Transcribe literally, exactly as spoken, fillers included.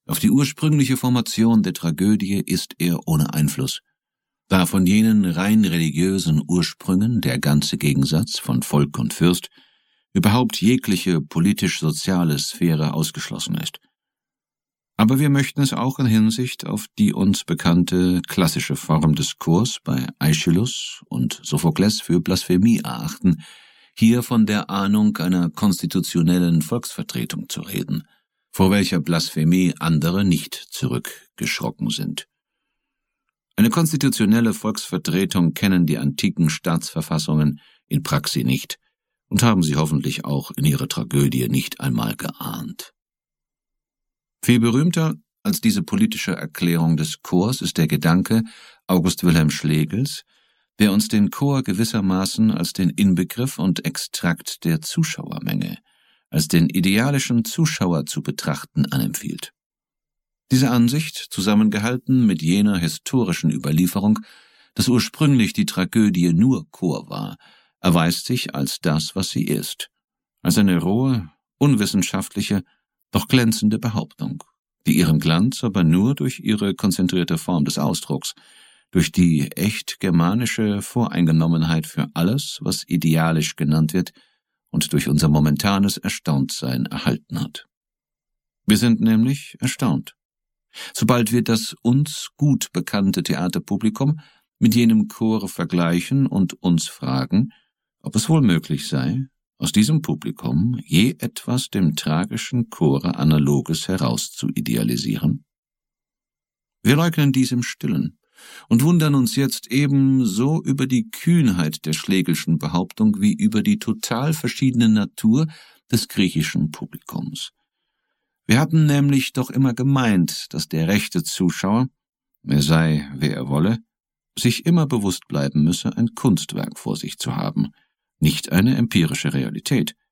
Auf die ursprüngliche Formation der Tragödie ist er ohne Einfluss, da von jenen rein religiösen Ursprüngen der ganze Gegensatz von Volk und Fürst überhaupt jegliche politisch-soziale Sphäre ausgeschlossen ist. Aber wir möchten es auch in Hinsicht auf die uns bekannte klassische Form des Chors bei Aeschylus und Sophokles für Blasphemie erachten, hier von der Ahnung einer konstitutionellen Volksvertretung zu reden, vor welcher Blasphemie andere nicht zurückgeschrocken sind. Eine konstitutionelle Volksvertretung kennen die antiken Staatsverfassungen in Praxis nicht und haben sie hoffentlich auch in ihrer Tragödie nicht einmal geahnt. Viel berühmter als diese politische Erklärung des Chors ist der Gedanke August Wilhelm Schlegels, der uns den Chor gewissermaßen als den Inbegriff und Extrakt der Zuschauermenge, als den idealischen Zuschauer zu betrachten anempfiehlt. Diese Ansicht, zusammengehalten mit jener historischen Überlieferung, dass ursprünglich die Tragödie nur Chor war, erweist sich als das, was sie ist, als eine rohe, unwissenschaftliche, doch glänzende Behauptung, die ihren Glanz aber nur durch ihre konzentrierte Form des Ausdrucks, durch die echt germanische Voreingenommenheit für alles, was idealisch genannt wird, und durch unser momentanes Erstauntsein erhalten hat. Wir sind nämlich erstaunt, sobald wir das uns gut bekannte Theaterpublikum mit jenem Chor vergleichen und uns fragen, ob es wohl möglich sei, aus diesem Publikum je etwas dem tragischen Chore Analoges heraus zu idealisieren? Wir leugnen dies im Stillen und wundern uns jetzt ebenso über die Kühnheit der Schlegelschen Behauptung wie über die total verschiedene Natur des griechischen Publikums. Wir hatten nämlich doch immer gemeint, dass der rechte Zuschauer, er sei, wer er wolle, sich immer bewusst bleiben müsse, ein Kunstwerk vor sich zu haben, nicht eine empirische Realität,